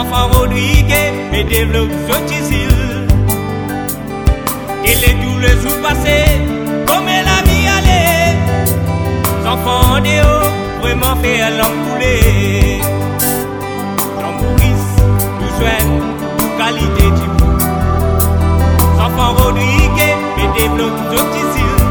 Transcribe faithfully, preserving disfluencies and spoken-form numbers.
Enfant Rodriguez, mais développe Sotisil. Et les tout le sous passé, comme la vie allait. Enfants de haut, vraiment fait à l'encouler. Jean Maurice, tout soin, qualité du bout. Enfant Rodriguez, mais développe Sotisil.